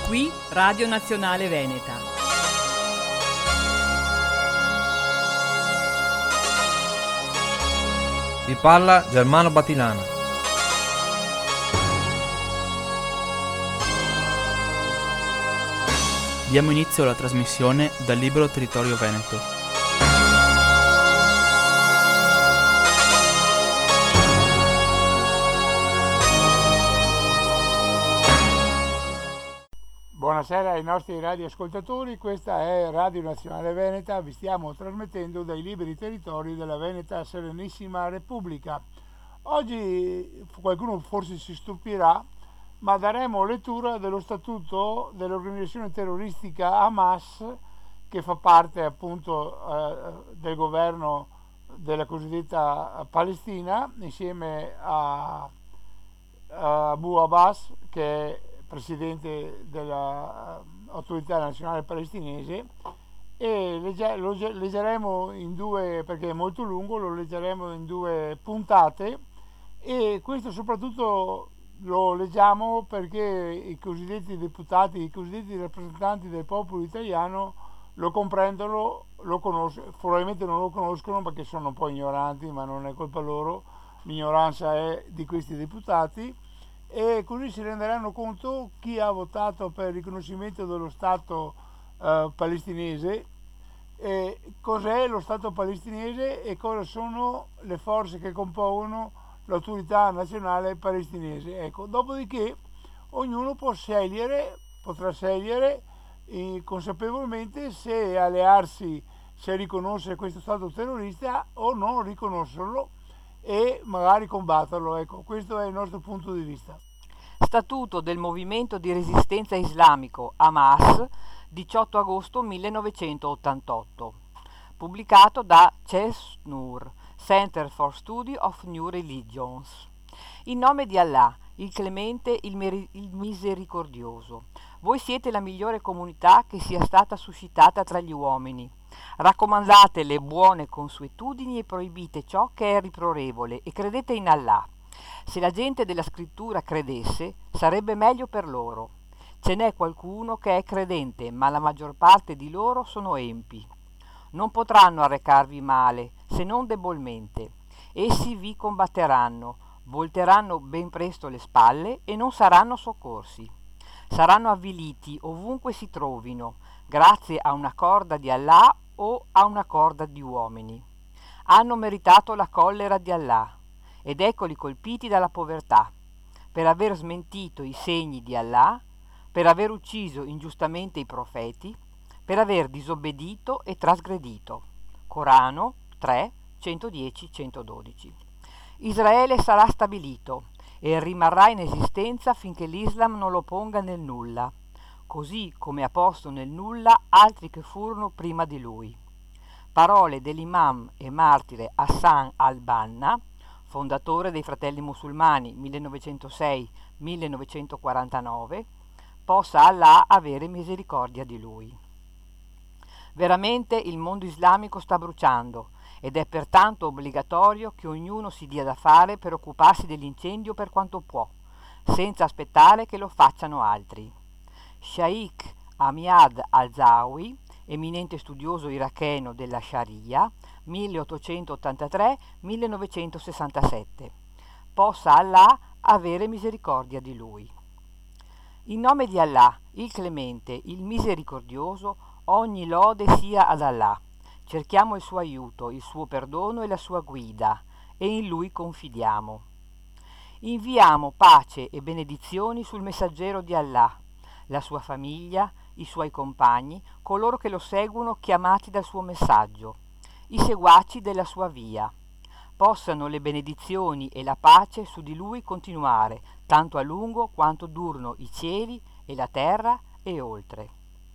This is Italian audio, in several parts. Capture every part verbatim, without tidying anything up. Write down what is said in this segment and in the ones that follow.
Qui Radio Nazionale Veneta. Vi parla Germano Batilana. Diamo inizio alla trasmissione dal libro Territorio Veneto. Buonasera ai nostri radioascoltatori, questa è Radio Nazionale Veneta, vi stiamo trasmettendo dai liberi territori della Veneta Serenissima Repubblica. Oggi qualcuno forse si stupirà, ma daremo lettura dello statuto dell'organizzazione terroristica Hamas, che fa parte appunto eh, del governo della cosiddetta Palestina, insieme a, a Abu Abbas, che è presidente dell'autorità nazionale palestinese, e legge, lo leggeremo in due, perché è molto lungo, lo leggeremo in due puntate, e questo soprattutto lo leggiamo perché i cosiddetti deputati, i cosiddetti rappresentanti del popolo italiano lo comprendono, lo conoscono, probabilmente non lo conoscono perché sono un po' ignoranti, ma non è colpa loro, l'ignoranza è di questi deputati, e così si renderanno conto chi ha votato per il riconoscimento dello Stato eh, palestinese, e cos'è lo Stato palestinese e cosa sono le forze che compongono l'autorità nazionale palestinese. Ecco, dopodiché ognuno può scegliere, potrà scegliere eh, consapevolmente se allearsi, se riconoscere questo Stato terrorista o non riconoscerlo e magari combatterlo. Ecco, questo è il nostro punto di vista. Statuto del Movimento di Resistenza Islamico Hamas, diciotto agosto millenovecentottantotto, pubblicato da CESNUR, Center for Study of New Religions. In nome di Allah, il Clemente, il, meri- il Misericordioso, voi siete la migliore comunità che sia stata suscitata tra gli uomini. Raccomandate le buone consuetudini e proibite ciò che è riprorevole e credete in Allah. Se la gente della scrittura credesse, sarebbe meglio per loro. Ce n'è qualcuno che è credente, ma la maggior parte di loro sono empi. Non potranno arrecarvi male, se non debolmente. Essi vi combatteranno, volteranno ben presto le spalle e non saranno soccorsi. Saranno avviliti ovunque si trovino, grazie a una corda di Allah o a una corda di uomini. Hanno meritato la collera di Allah, ed eccoli colpiti dalla povertà, per aver smentito i segni di Allah, per aver ucciso ingiustamente i profeti, per aver disobbedito e trasgredito. Corano tre, centodieci centododici. Israele sarà stabilito e rimarrà in esistenza finché l'Islam non lo ponga nel nulla, così come ha posto nel nulla altri che furono prima di lui. Parole dell'imam e martire Hassan al-Banna, fondatore dei Fratelli Musulmani millenovecentosei millenovecentoquarantanove, possa Allah avere misericordia di lui. Veramente il mondo islamico sta bruciando ed è pertanto obbligatorio che ognuno si dia da fare per occuparsi dell'incendio per quanto può, senza aspettare che lo facciano altri. Shaikh Ahmad al-Zawi, eminente studioso iracheno della Sharia, milleottocentottantatré millenovecentosessantasette. Possa Allah avere misericordia di lui. In nome di Allah, il Clemente, il Misericordioso, ogni lode sia ad Allah. Cerchiamo il suo aiuto, il suo perdono e la sua guida, e in lui confidiamo. Inviamo pace e benedizioni sul messaggero di Allah, la sua famiglia, i suoi compagni, coloro che lo seguono chiamati dal suo messaggio, i seguaci della sua via. Possano le benedizioni e la pace su di lui continuare, tanto a lungo quanto durano i cieli e la terra e oltre.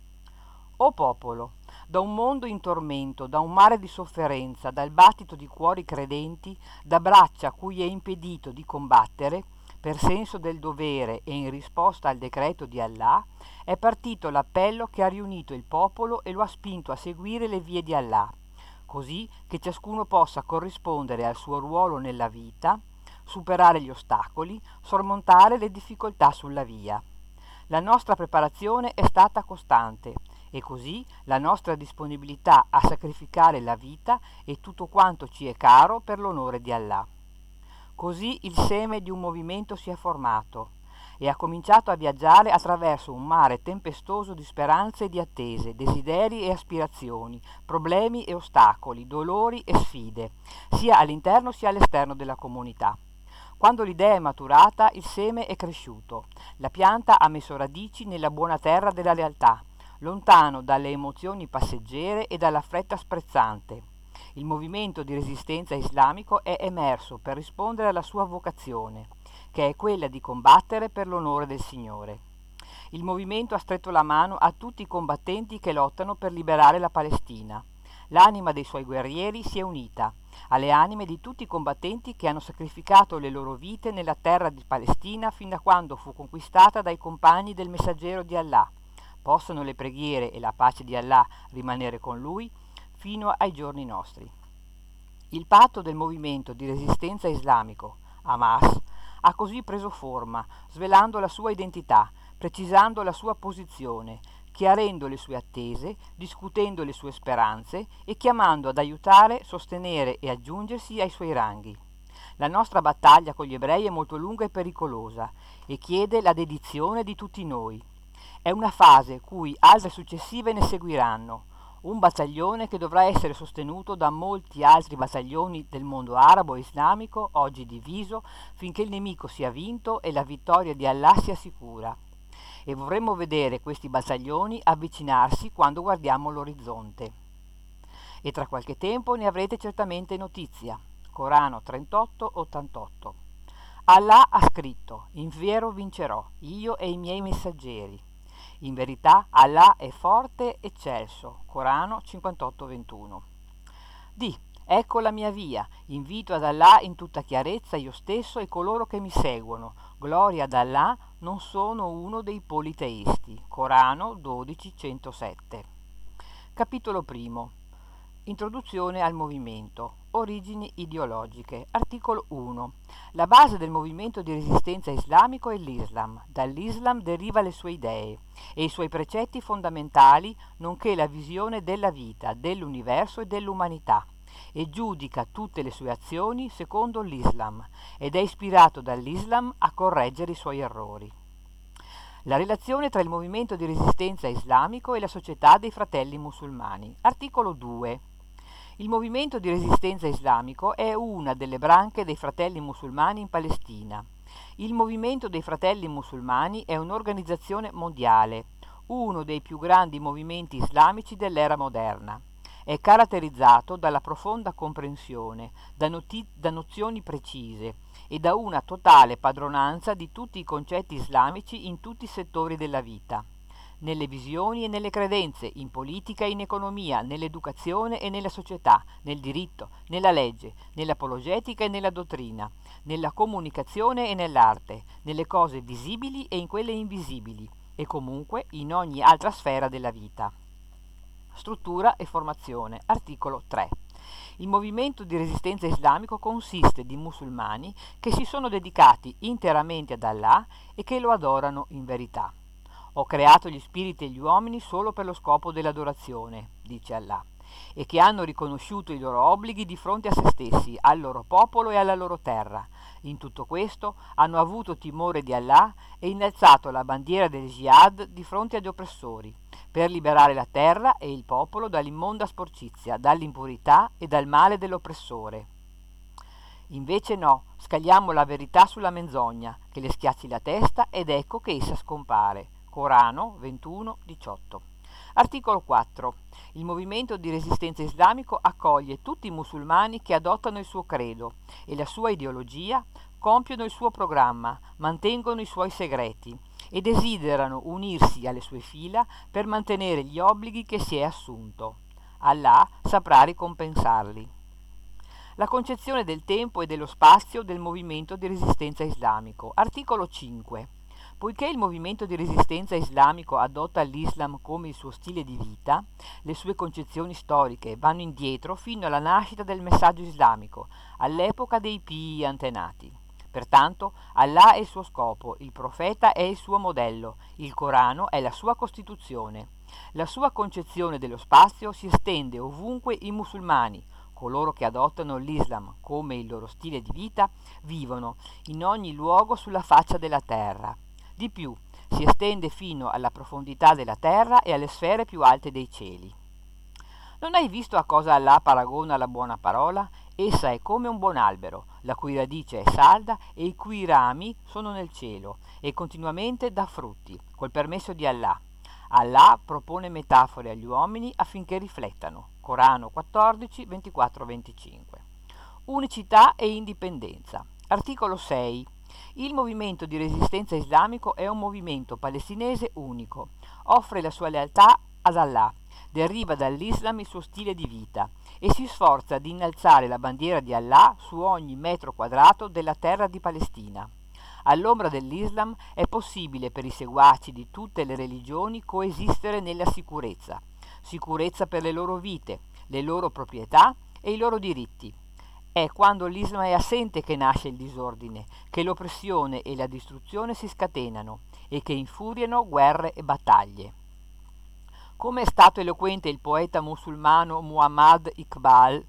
O popolo, da un mondo in tormento, da un mare di sofferenza, dal battito di cuori credenti, da braccia a cui è impedito di combattere, per senso del dovere e in risposta al decreto di Allah, è partito l'appello che ha riunito il popolo e lo ha spinto a seguire le vie di Allah, così che ciascuno possa corrispondere al suo ruolo nella vita, superare gli ostacoli, sormontare le difficoltà sulla via. La nostra preparazione è stata costante e così la nostra disponibilità a sacrificare la vita e tutto quanto ci è caro per l'onore di Allah. Così il seme di un movimento si è formato e ha cominciato a viaggiare attraverso un mare tempestoso di speranze e di attese, desideri e aspirazioni, problemi e ostacoli, dolori e sfide, sia all'interno sia all'esterno della comunità. Quando l'idea è maturata, il seme è cresciuto, la pianta ha messo radici nella buona terra della realtà, lontano dalle emozioni passeggere e dalla fretta sprezzante. Il movimento di resistenza islamico è emerso per rispondere alla sua vocazione, che è quella di combattere per l'onore del Signore. Il movimento ha stretto la mano a tutti i combattenti che lottano per liberare la Palestina. L'anima dei suoi guerrieri si è unita alle anime di tutti i combattenti che hanno sacrificato le loro vite nella terra di Palestina fin da quando fu conquistata dai compagni del messaggero di Allah. Possano le preghiere e la pace di Allah rimanere con lui fino ai giorni nostri. Il patto del movimento di resistenza islamico, Hamas, ha così preso forma, svelando la sua identità, precisando la sua posizione, chiarendo le sue attese, discutendo le sue speranze e chiamando ad aiutare, sostenere e aggiungersi ai suoi ranghi. La nostra battaglia con gli ebrei è molto lunga e pericolosa e chiede la dedizione di tutti noi. È una fase cui altre successive ne seguiranno, un battaglione che dovrà essere sostenuto da molti altri battaglioni del mondo arabo e islamico, oggi diviso, finché il nemico sia vinto e la vittoria di Allah sia sicura. E vorremmo vedere questi battaglioni avvicinarsi quando guardiamo l'orizzonte. E tra qualche tempo ne avrete certamente notizia. Corano trentotto ottantotto. Allah ha scritto: in vero vincerò, io e i miei messaggeri. In verità Allah è forte e eccelso. Corano cinquantotto ventuno. Di, ecco la mia via, invito ad Allah in tutta chiarezza io stesso e coloro che mi seguono. Gloria ad Allah, non sono uno dei politeisti. Corano dodici centosette. Capitolo primo. Introduzione al movimento. Origini ideologiche. Articolo uno. La base del movimento di resistenza islamico è l'Islam. Dall'Islam deriva le sue idee e i suoi precetti fondamentali, nonché la visione della vita, dell'universo e dell'umanità, e giudica tutte le sue azioni secondo l'Islam ed è ispirato dall'Islam a correggere i suoi errori. La relazione tra il movimento di resistenza islamico e la società dei fratelli musulmani. Articolo due. Il movimento di resistenza islamico è una delle branche dei fratelli musulmani in Palestina. Il movimento dei fratelli musulmani è un'organizzazione mondiale, uno dei più grandi movimenti islamici dell'era moderna. È caratterizzato dalla profonda comprensione, da, noti- da nozioni precise e da una totale padronanza di tutti i concetti islamici in tutti i settori della vita, nelle visioni e nelle credenze, in politica e in economia, nell'educazione e nella società, nel diritto, nella legge, nell'apologetica e nella dottrina, nella comunicazione e nell'arte, nelle cose visibili e in quelle invisibili, e comunque in ogni altra sfera della vita. Struttura e formazione. Articolo tre. Il movimento di resistenza islamico consiste di musulmani che si sono dedicati interamente ad Allah e che lo adorano in verità. Ho creato gli spiriti e gli uomini solo per lo scopo dell'adorazione, dice Allah, e che hanno riconosciuto i loro obblighi di fronte a se stessi, al loro popolo e alla loro terra. In tutto questo hanno avuto timore di Allah e innalzato la bandiera del jihad di fronte agli oppressori, per liberare la terra e il popolo dall'immonda sporcizia, dall'impurità e dal male dell'oppressore. Invece no, scagliamo la verità sulla menzogna, che le schiacci la testa ed ecco che essa scompare. Corano ventuno diciotto. Articolo quattro. Il movimento di resistenza islamico accoglie tutti i musulmani che adottano il suo credo e la sua ideologia, compiono il suo programma, mantengono i suoi segreti e desiderano unirsi alle sue fila per mantenere gli obblighi che si è assunto. Allah saprà ricompensarli. La concezione del tempo e dello spazio del movimento di resistenza islamico. Articolo cinque. Poiché il movimento di resistenza islamico adotta l'Islam come il suo stile di vita, le sue concezioni storiche vanno indietro fino alla nascita del messaggio islamico, all'epoca dei pii antenati. Pertanto Allah è il suo scopo, il profeta è il suo modello, il Corano è la sua costituzione. La sua concezione dello spazio si estende ovunque i musulmani, coloro che adottano l'Islam come il loro stile di vita, vivono in ogni luogo sulla faccia della terra. Di più, si estende fino alla profondità della terra e alle sfere più alte dei cieli. Non hai visto a cosa Allah paragona la buona parola? Essa è come un buon albero, la cui radice è salda e i cui rami sono nel cielo e continuamente dà frutti, col permesso di Allah. Allah propone metafore agli uomini affinché riflettano. Corano quattordici, ventiquattro venticinque. Unicità e indipendenza. Articolo sei. Il movimento di resistenza islamico è un movimento palestinese unico. Offre la sua lealtà ad Allah, deriva dall'Islam il suo stile di vita e si sforza di innalzare la bandiera di Allah su ogni metro quadrato della terra di Palestina. All'ombra dell'Islam è possibile per i seguaci di tutte le religioni coesistere nella sicurezza, sicurezza per le loro vite, le loro proprietà e i loro diritti. È quando l'Islam è assente che nasce il disordine, che l'oppressione e la distruzione si scatenano e che infuriano guerre e battaglie. Come è stato eloquente il poeta musulmano Muhammad Iqbal,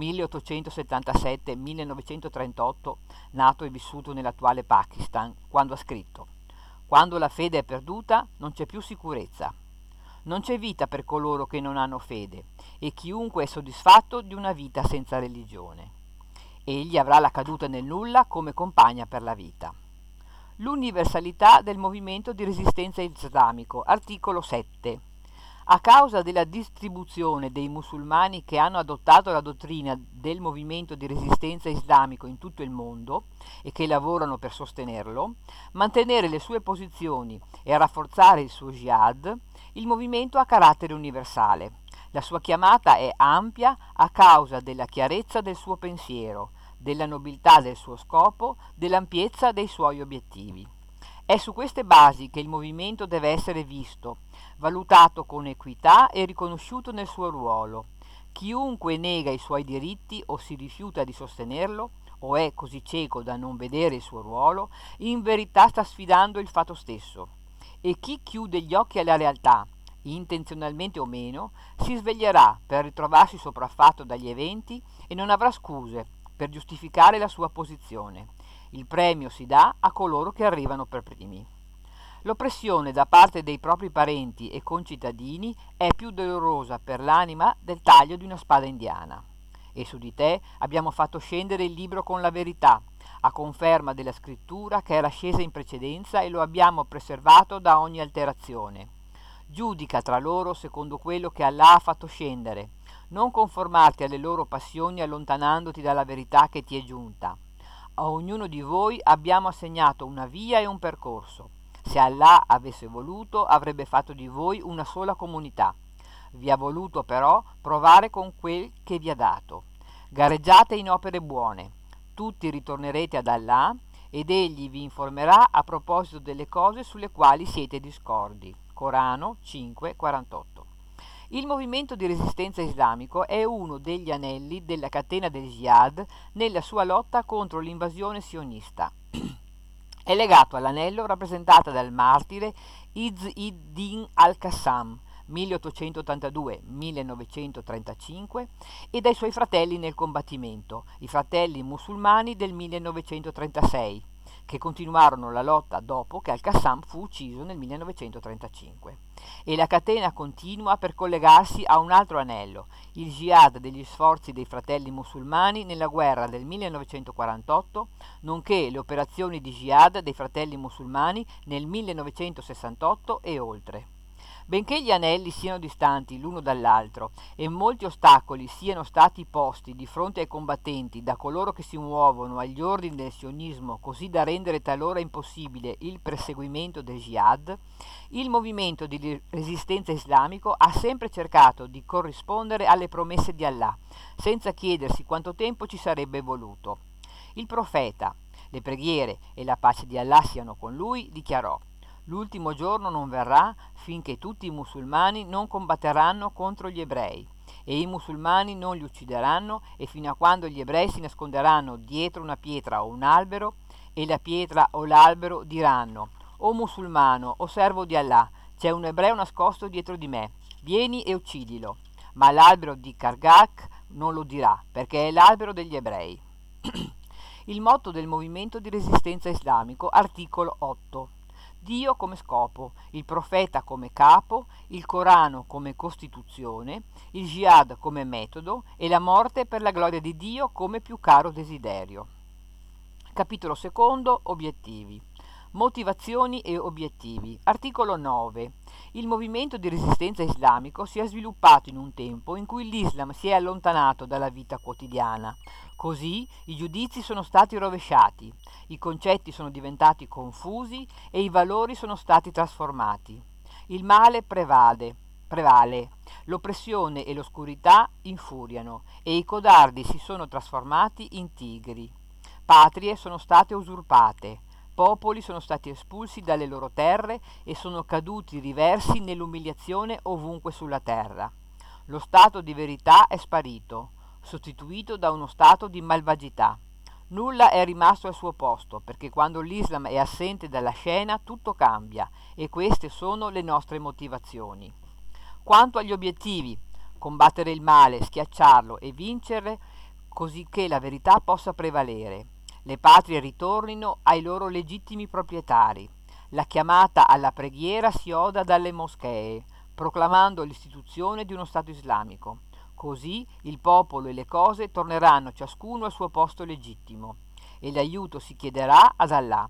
milleottocentosettantasette millenovecentotrentotto, nato e vissuto nell'attuale Pakistan, quando ha scritto: «Quando la fede è perduta non c'è più sicurezza. Non c'è vita per coloro che non hanno fede, e chiunque è soddisfatto di una vita senza religione. Egli avrà la caduta nel nulla come compagna per la vita». L'universalità del movimento di resistenza islamico. Articolo sette. A causa della distribuzione dei musulmani che hanno adottato la dottrina del movimento di resistenza islamico in tutto il mondo e che lavorano per sostenerlo, mantenere le sue posizioni e rafforzare il suo jihad, il movimento ha carattere universale. La sua chiamata è ampia a causa della chiarezza del suo pensiero, della nobiltà del suo scopo, dell'ampiezza dei suoi obiettivi. È su queste basi che il movimento deve essere visto, valutato con equità e riconosciuto nel suo ruolo. Chiunque nega i suoi diritti o si rifiuta di sostenerlo, o è così cieco da non vedere il suo ruolo, in verità sta sfidando il fatto stesso. E chi chiude gli occhi alla realtà, intenzionalmente o meno, si sveglierà per ritrovarsi sopraffatto dagli eventi e non avrà scuse per giustificare la sua posizione. Il premio si dà a coloro che arrivano per primi. L'oppressione da parte dei propri parenti e concittadini è più dolorosa per l'anima del taglio di una spada indiana. E su di te abbiamo fatto scendere il libro con la verità, a conferma della scrittura che era scesa in precedenza, e lo abbiamo preservato da ogni alterazione. Giudica tra loro secondo quello che Allah ha fatto scendere. Non conformarti alle loro passioni allontanandoti dalla verità che ti è giunta. A ognuno di voi abbiamo assegnato una via e un percorso. Se Allah avesse voluto, avrebbe fatto di voi una sola comunità. Vi ha voluto però provare con quel che vi ha dato. Gareggiate in opere buone. Tutti ritornerete ad Allah ed Egli vi informerà a proposito delle cose sulle quali siete discordi. Corano cinque quarantotto. Il movimento di resistenza islamico è uno degli anelli della catena del jihad nella sua lotta contro l'invasione sionista. È legato all'anello rappresentato dal martire Izz id-Din al-Qassam milleottocentottantadue millenovecentotrentacinque e dai suoi fratelli nel combattimento, i fratelli musulmani del millenovecentotrentasei, che continuarono la lotta dopo che al-Qassam fu ucciso nel millenovecentotrentacinque. E la catena continua per collegarsi a un altro anello, il jihad degli sforzi dei fratelli musulmani nella guerra del millenovecentoquarantotto, nonché le operazioni di jihad dei fratelli musulmani nel millenovecentosessantotto e oltre. Benché gli anelli siano distanti l'uno dall'altro e molti ostacoli siano stati posti di fronte ai combattenti da coloro che si muovono agli ordini del sionismo così da rendere talora impossibile il perseguimento del jihad, il movimento di resistenza islamico ha sempre cercato di corrispondere alle promesse di Allah, senza chiedersi quanto tempo ci sarebbe voluto. Il profeta, le preghiere e la pace di Allah siano con lui, dichiarò: «L'ultimo giorno non verrà finché tutti i musulmani non combatteranno contro gli ebrei, e i musulmani non li uccideranno, e fino a quando gli ebrei si nasconderanno dietro una pietra o un albero, e la pietra o l'albero diranno: o musulmano o servo di Allah, c'è un ebreo nascosto dietro di me, vieni e uccidilo. Ma l'albero di Kargak non lo dirà, perché è l'albero degli ebrei. Il motto del movimento di resistenza islamico, articolo otto. Dio come scopo, il profeta come capo, il Corano come costituzione, il jihad come metodo e la morte per la gloria di Dio come più caro desiderio. Capitolo secondo, obiettivi. Motivazioni e obiettivi. Articolo nove. Il movimento di resistenza islamico si è sviluppato in un tempo in cui l'Islam si è allontanato dalla vita quotidiana. Così i giudizi sono stati rovesciati, i concetti sono diventati confusi e i valori sono stati trasformati. Il male prevade, prevale, l'oppressione e l'oscurità infuriano e i codardi si sono trasformati in tigri. Patrie sono state usurpate, popoli sono stati espulsi dalle loro terre e sono caduti riversi nell'umiliazione ovunque sulla terra. Lo stato di verità è sparito, sostituito da uno stato di malvagità. Nulla è rimasto al suo posto, perché quando l'Islam è assente dalla scena tutto cambia, e queste sono le nostre motivazioni. Quanto agli obiettivi, combattere il male, schiacciarlo e vincerle, così che la verità possa prevalere. Le patrie ritornino ai loro legittimi proprietari. La chiamata alla preghiera si oda dalle moschee, proclamando l'istituzione di uno Stato islamico. Così il popolo e le cose torneranno ciascuno al suo posto legittimo e l'aiuto si chiederà ad Allah.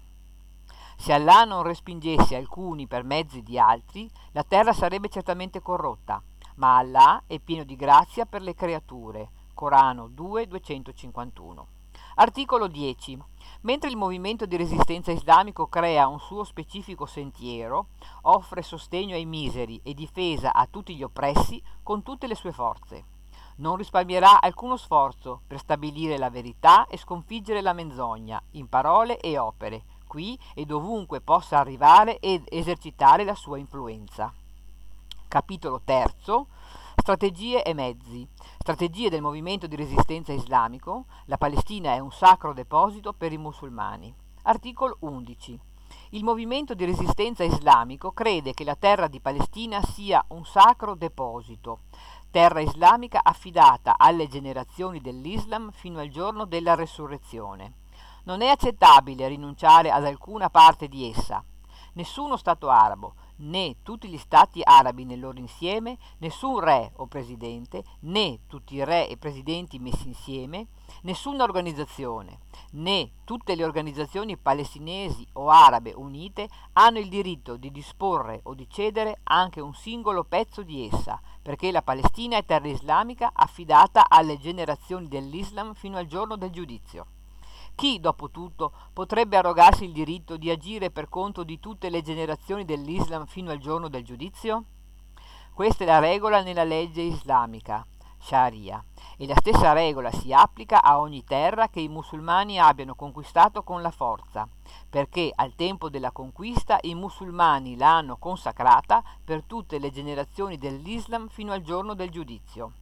Se Allah non respingesse alcuni per mezzi di altri, la terra sarebbe certamente corrotta, ma Allah è pieno di grazia per le creature. Corano due duecentocinquantuno. Articolo dieci. Mentre il movimento di resistenza islamico crea un suo specifico sentiero, offre sostegno ai miseri e difesa a tutti gli oppressi con tutte le sue forze. Non risparmierà alcuno sforzo per stabilire la verità e sconfiggere la menzogna in parole e opere, qui e dovunque possa arrivare ed esercitare la sua influenza. Capitolo terzo. Strategie e mezzi. Strategie del movimento di resistenza islamico. La Palestina è un sacro deposito per i musulmani. Articolo undici. Il movimento di resistenza islamico crede che la terra di Palestina sia un sacro deposito, terra islamica affidata alle generazioni dell'Islam fino al giorno della resurrezione. Non è accettabile rinunciare ad alcuna parte di essa. Nessuno Stato arabo, né tutti gli stati arabi nel loro insieme, nessun re o presidente, né tutti i re e presidenti messi insieme, nessuna organizzazione, né tutte le organizzazioni palestinesi o arabe unite hanno il diritto di disporre o di cedere anche un singolo pezzo di essa, perché la Palestina è terra islamica affidata alle generazioni dell'Islam fino al giorno del giudizio. Chi, dopo tutto, potrebbe arrogarsi il diritto di agire per conto di tutte le generazioni dell'Islam fino al giorno del giudizio? Questa è la regola nella legge islamica, Sharia, e la stessa regola si applica a ogni terra che i musulmani abbiano conquistato con la forza, perché al tempo della conquista i musulmani l'hanno consacrata per tutte le generazioni dell'Islam fino al giorno del giudizio.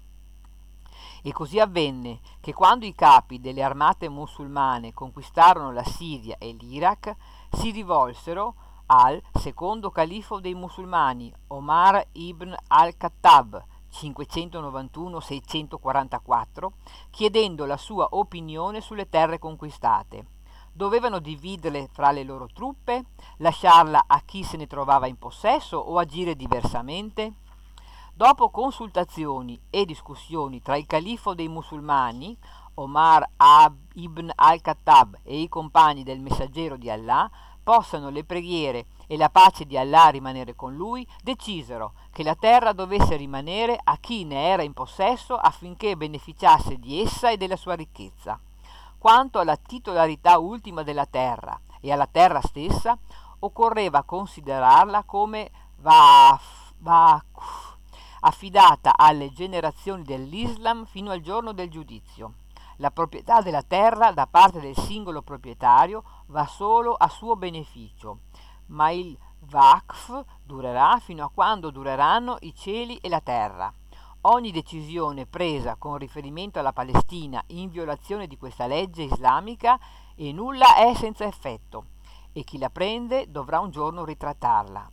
E così avvenne che quando i capi delle armate musulmane conquistarono la Siria e l'Iraq, si rivolsero al secondo califo dei musulmani, Omar ibn al-Khattab, cinquecentonovantuno seicentoquarantaquattro, chiedendo la sua opinione sulle terre conquistate. Dovevano dividerle fra le loro truppe, lasciarla a chi se ne trovava in possesso o agire diversamente? Dopo consultazioni e discussioni tra il califo dei musulmani, Omar ibn al-Khattab, e i compagni del messaggero di Allah, possano le preghiere e la pace di Allah rimanere con lui, decisero che la terra dovesse rimanere a chi ne era in possesso affinché beneficiasse di essa e della sua ricchezza. Quanto alla titolarità ultima della terra e alla terra stessa, occorreva considerarla come vaf, vaf, affidata alle generazioni dell'Islam fino al giorno del giudizio. La proprietà della terra da parte del singolo proprietario va solo a suo beneficio, ma il Waqf durerà fino a quando dureranno i cieli e la terra. Ogni decisione presa con riferimento alla Palestina in violazione di questa legge islamica e nulla è senza effetto, e chi la prende dovrà un giorno ritrattarla.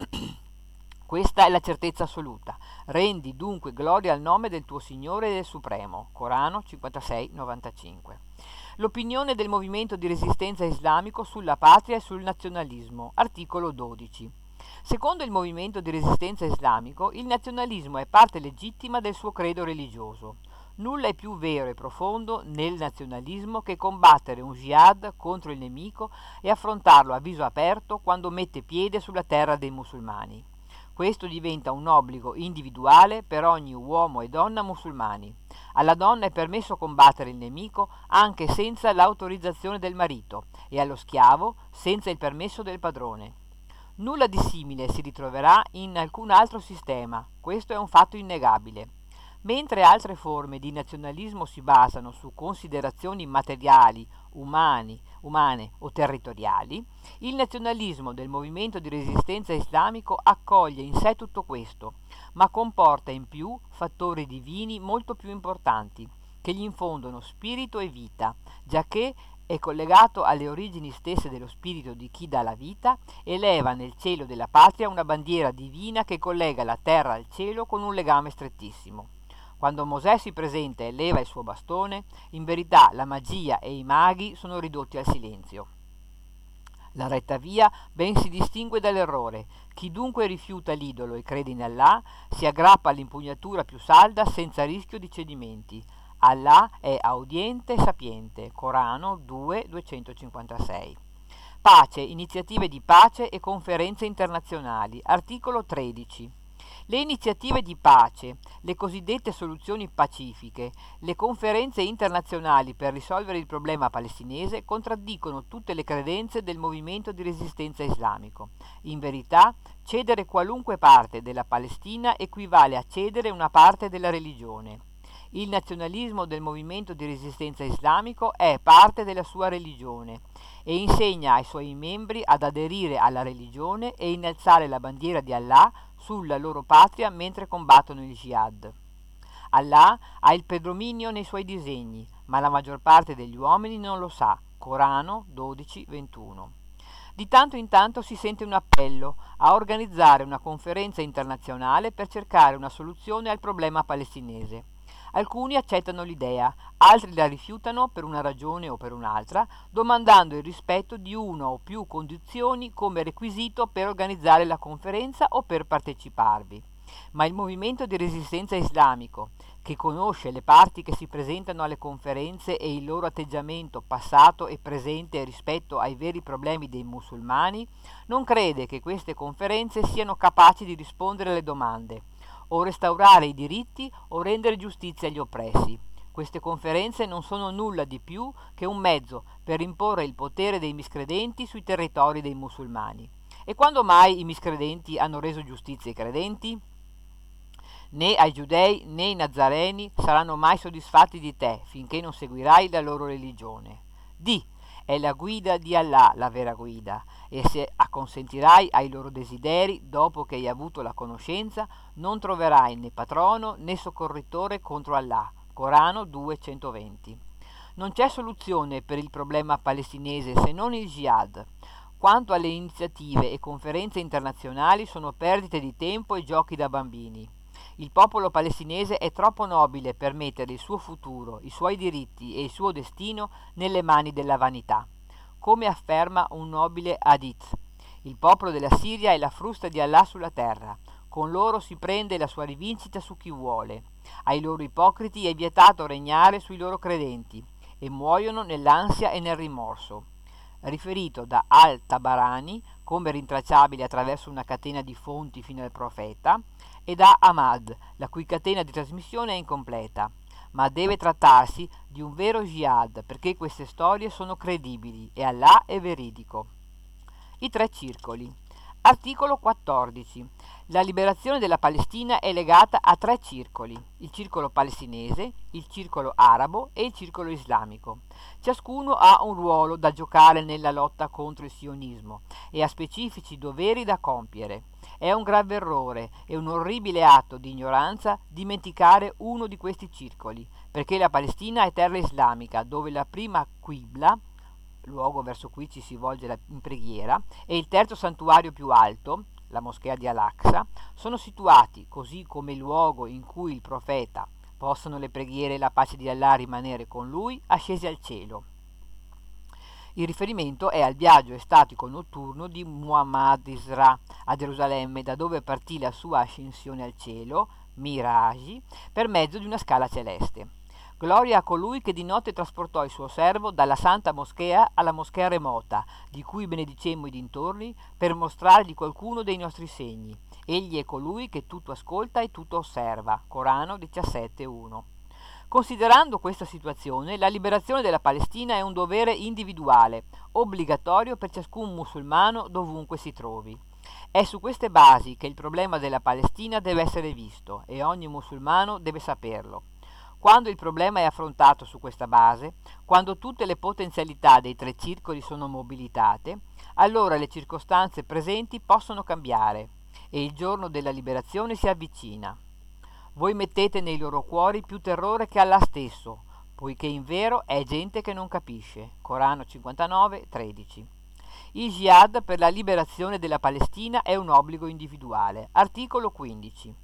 Questa è la certezza assoluta. Rendi dunque gloria al nome del tuo Signore e del Supremo. Corano cinquantasei novantacinque. L'opinione del movimento di resistenza islamico sulla patria e sul nazionalismo. Articolo dodici. Secondo il movimento di resistenza islamico, il nazionalismo è parte legittima del suo credo religioso. Nulla è più vero e profondo nel nazionalismo che combattere un jihad contro il nemico e affrontarlo a viso aperto quando mette piede sulla terra dei musulmani. Questo diventa un obbligo individuale per ogni uomo e donna musulmani. Alla donna è permesso combattere il nemico anche senza l'autorizzazione del marito e allo schiavo senza il permesso del padrone. Nulla di simile si ritroverà in alcun altro sistema, questo è un fatto innegabile. Mentre altre forme di nazionalismo si basano su considerazioni materiali, umani, umane o territoriali, il nazionalismo del movimento di resistenza islamico accoglie in sé tutto questo, ma comporta in più fattori divini molto più importanti, che gli infondono spirito e vita, giacché è collegato alle origini stesse dello spirito di chi dà la vita e leva nel cielo della patria una bandiera divina che collega la terra al cielo con un legame strettissimo. Quando Mosè si presenta e leva il suo bastone, in verità la magia e i maghi sono ridotti al silenzio. La retta via ben si distingue dall'errore. Chi dunque rifiuta l'idolo e crede in Allah si aggrappa all'impugnatura più salda senza rischio di cedimenti. Allah è audiente e sapiente. Corano due duecentocinquantasei. Pace, iniziative di pace e conferenze internazionali. Articolo tredici. Le iniziative di pace, le cosiddette soluzioni pacifiche, le conferenze internazionali per risolvere il problema palestinese contraddicono tutte le credenze del movimento di resistenza islamico. In verità, cedere qualunque parte della Palestina equivale a cedere una parte della religione. Il nazionalismo del movimento di resistenza islamico è parte della sua religione e insegna ai suoi membri ad aderire alla religione e innalzare la bandiera di Allah sulla loro patria mentre combattono il jihad. Allah ha il predominio nei suoi disegni, ma la maggior parte degli uomini non lo sa. Corano dodici ventuno. Di tanto in tanto si sente un appello a organizzare una conferenza internazionale per cercare una soluzione al problema palestinese. Alcuni accettano l'idea, altri la rifiutano per una ragione o per un'altra, domandando il rispetto di una o più condizioni come requisito per organizzare la conferenza o per parteciparvi. Ma il movimento di resistenza islamico, che conosce le parti che si presentano alle conferenze e il loro atteggiamento passato e presente rispetto ai veri problemi dei musulmani, non crede che queste conferenze siano capaci di rispondere alle domande o restaurare i diritti o rendere giustizia agli oppressi. Queste conferenze non sono nulla di più che un mezzo per imporre il potere dei miscredenti sui territori dei musulmani. E quando mai i miscredenti hanno reso giustizia ai credenti? Né ai giudei né i nazareni saranno mai soddisfatti di te finché non seguirai la loro religione. Di, è la guida di Allah la vera guida, e se acconsentirai ai loro desideri dopo che hai avuto la conoscenza, non troverai né patrono né soccorritore contro Allah. Corano due centoventi. Non c'è soluzione per il problema palestinese se non il jihad. Quanto alle iniziative e conferenze internazionali sono perdite di tempo e giochi da bambini. Il popolo palestinese è troppo nobile per mettere il suo futuro, i suoi diritti e il suo destino nelle mani della vanità. Come afferma un nobile hadith, il popolo della Siria è la frusta di Allah sulla terra. Con loro si prende la sua rivincita su chi vuole. Ai loro ipocriti è vietato regnare sui loro credenti e muoiono nell'ansia e nel rimorso. Riferito da Al-Tabarani, come rintracciabile attraverso una catena di fonti fino al profeta, e da Ahmad, la cui catena di trasmissione è incompleta, ma deve trattarsi di un vero jihad perché queste storie sono credibili e Allah è veridico. I tre circoli. Articolo quattordici. La liberazione della Palestina è legata a tre circoli: il circolo palestinese, il circolo arabo e il circolo islamico. Ciascuno ha un ruolo da giocare nella lotta contro il sionismo e ha specifici doveri da compiere. È un grave errore e un orribile atto di ignoranza dimenticare uno di questi circoli, perché la Palestina è terra islamica, dove la prima qibla, luogo verso cui ci si volge in preghiera, e il terzo santuario più alto, la moschea di Al-Aqsa, sono situati, così come il luogo in cui il profeta, possano le preghiere e la pace di Allah rimanere con lui, ascesi al cielo. Il riferimento è al viaggio estatico notturno di Muhammad Isra a Gerusalemme, da dove partì la sua ascensione al cielo, Miraj, per mezzo di una scala celeste. Gloria a colui che di notte trasportò il suo servo dalla santa moschea alla moschea remota, di cui benedicemmo i dintorni, per mostrargli qualcuno dei nostri segni. Egli è colui che tutto ascolta e tutto osserva. Corano diciassette uno. Considerando questa situazione, la liberazione della Palestina è un dovere individuale, obbligatorio per ciascun musulmano dovunque si trovi. È su queste basi che il problema della Palestina deve essere visto, e ogni musulmano deve saperlo. Quando il problema è affrontato su questa base, quando tutte le potenzialità dei tre circoli sono mobilitate, allora le circostanze presenti possono cambiare e il giorno della liberazione si avvicina. Voi mettete nei loro cuori più terrore che Allah stesso, poiché in vero è gente che non capisce. Corano cinquantanove tredici. Il jihad per la liberazione della Palestina è un obbligo individuale. Articolo quindici.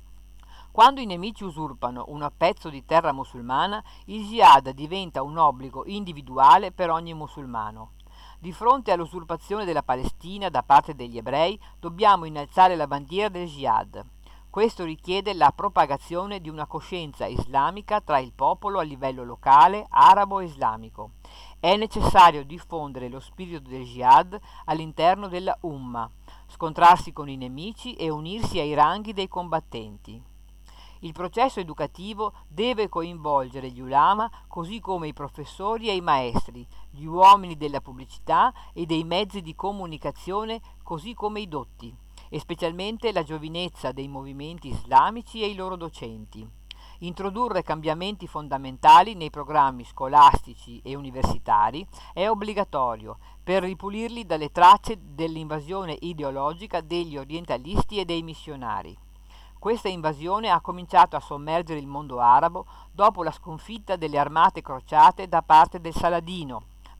Quando i nemici usurpano un pezzo di terra musulmana, il jihad diventa un obbligo individuale per ogni musulmano. Di fronte all'usurpazione della Palestina da parte degli ebrei, dobbiamo innalzare la bandiera del jihad. Questo richiede la propagazione di una coscienza islamica tra il popolo a livello locale, arabo e islamico. È necessario diffondere lo spirito del jihad all'interno della Umma, scontrarsi con i nemici e unirsi ai ranghi dei combattenti. Il processo educativo deve coinvolgere gli ulama, così come i professori e i maestri, gli uomini della pubblicità e dei mezzi di comunicazione, così come i dotti, e specialmente la giovinezza dei movimenti islamici e i loro docenti. Introdurre cambiamenti fondamentali nei programmi scolastici e universitari è obbligatorio per ripulirli dalle tracce dell'invasione ideologica degli orientalisti e dei missionari. Questa invasione ha cominciato a sommergere il mondo arabo dopo la sconfitta delle armate crociate da parte del Saladino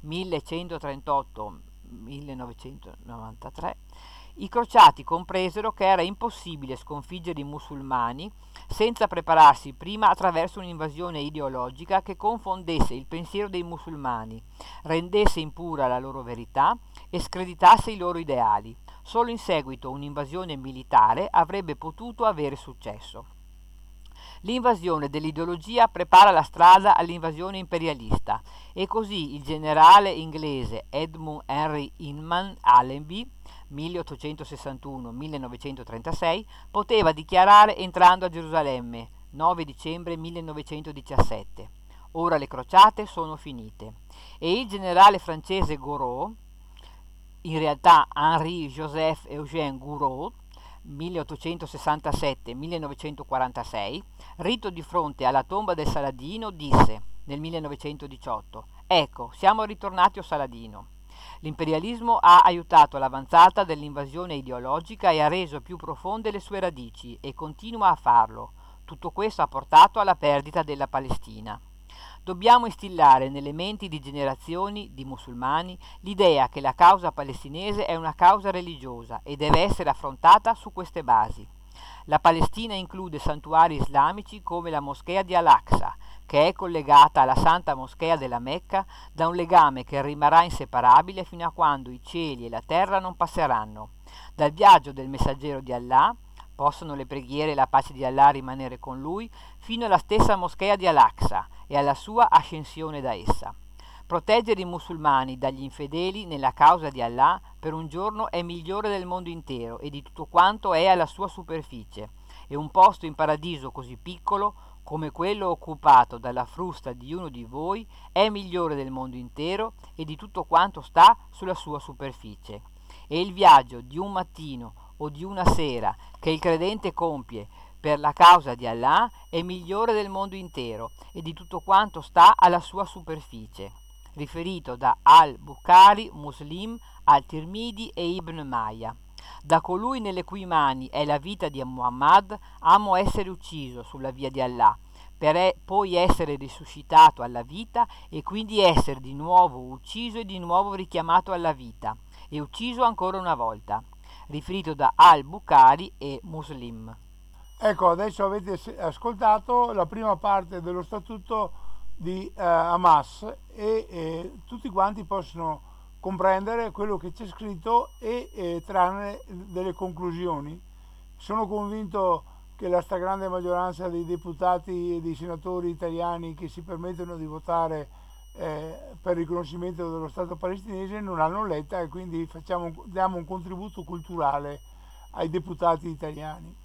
millecentotrentotto millenovecentonovantatré. I crociati compresero che era impossibile sconfiggere i musulmani senza prepararsi prima attraverso un'invasione ideologica che confondesse il pensiero dei musulmani, rendesse impura la loro verità e screditasse i loro ideali. Solo in seguito un'invasione militare avrebbe potuto avere successo. L'invasione dell'ideologia prepara la strada all'invasione imperialista e così il generale inglese Edmund Henry Inman Allenby milleottocentosessantuno millenovecentotrentasei poteva dichiarare entrando a Gerusalemme nove dicembre millenovecentodiciassette: ora le crociate sono finite. E il generale francese Gouraud, in realtà Henri-Joseph Eugène Gouraud, milleottocentosessantasette millenovecentoquarantasei, rito di fronte alla tomba del Saladino, disse nel millenovecentodiciotto: ecco, siamo ritornati a Saladino. L'imperialismo ha aiutato l'avanzata dell'invasione ideologica e ha reso più profonde le sue radici e continua a farlo. Tutto questo ha portato alla perdita della Palestina. Dobbiamo instillare nelle menti di generazioni di musulmani l'idea che la causa palestinese è una causa religiosa e deve essere affrontata su queste basi. La Palestina include santuari islamici come la moschea di Al-Aqsa, che è collegata alla Santa Moschea della Mecca da un legame che rimarrà inseparabile fino a quando i cieli e la terra non passeranno. Dal viaggio del messaggero di Allah, possono le preghiere e la pace di Allah rimanere con lui, fino alla stessa Moschea di Al-Aqsa e alla sua ascensione da essa. Proteggere i musulmani dagli infedeli nella causa di Allah per un giorno è migliore del mondo intero e di tutto quanto è alla sua superficie, e un posto in paradiso così piccolo come quello occupato dalla frusta di uno di voi è migliore del mondo intero e di tutto quanto sta sulla sua superficie. E il viaggio di un mattino o di una sera che il credente compie per la causa di Allah è migliore del mondo intero e di tutto quanto sta alla sua superficie. Riferito da Al-Bukhari, Muslim, Al-Tirmidhi e Ibn Majah. Da colui nelle cui mani è la vita di Muhammad, amo essere ucciso sulla via di Allah, per e- poi essere risuscitato alla vita e quindi essere di nuovo ucciso e di nuovo richiamato alla vita e ucciso ancora una volta, riferito da Al-Bukhari e Muslim. Ecco, adesso avete se- ascoltato la prima parte dello statuto di eh, Hamas e eh, tutti quanti possono comprendere quello che c'è scritto e eh, trarne delle conclusioni. Sono convinto che la stragrande maggioranza dei deputati e dei senatori italiani che si permettono di votare eh, per il riconoscimento dello Stato palestinese non l'hanno letta, e quindi facciamo, diamo un contributo culturale ai deputati italiani.